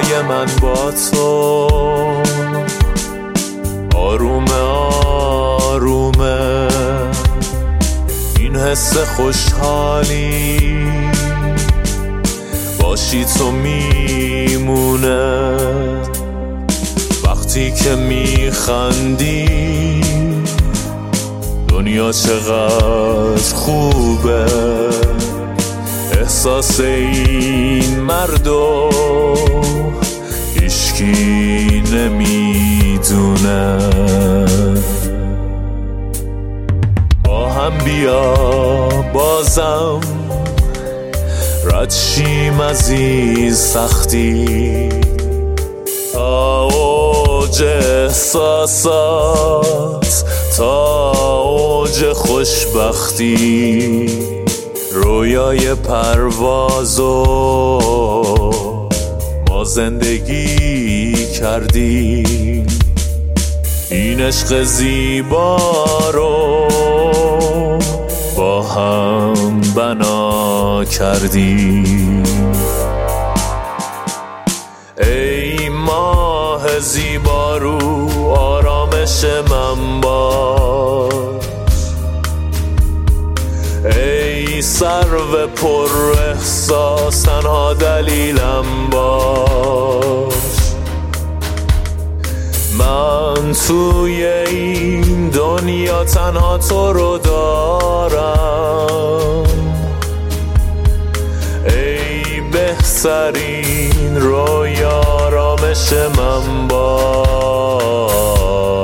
رویای من با تو آرومه آرومه، این حس خوشحالی باشی تو میمونه. وقتی که میخندی دنیا چقدر خوبه، احساس این مردو هیچکی نمیدونه. با هم بیا بازم رد شیم از این سختی، تا اوج احساسات، تا اوج خوشبختی، رویای پروازو ما زندگی کردیم، این عشق زیبا رو با هم بنا کردیم. ای ماه زیبا رو آرامش من باش، ای سرو پر احساس تنها دلیلم باش. من توی این دنیا تنها تو رو دارم، ای بهترین رویا آرامش من باش.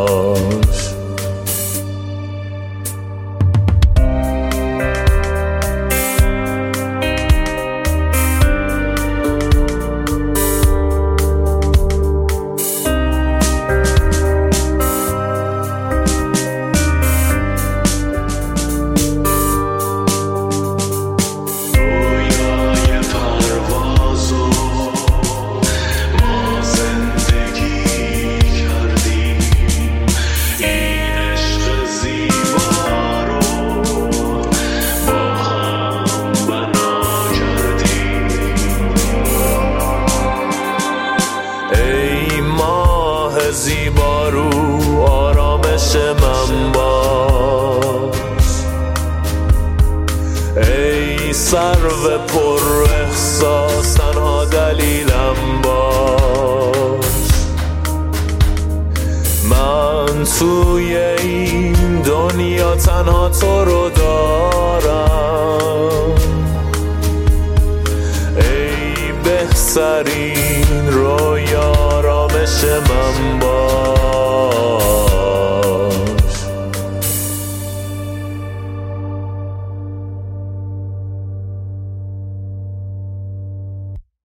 زیبا رو آرامش من باش، ای سرو پر احساس تنها دلیلم باش. من توی این دنیا تنها تو رو دارم، ای بهترین رویا آرامش من باش.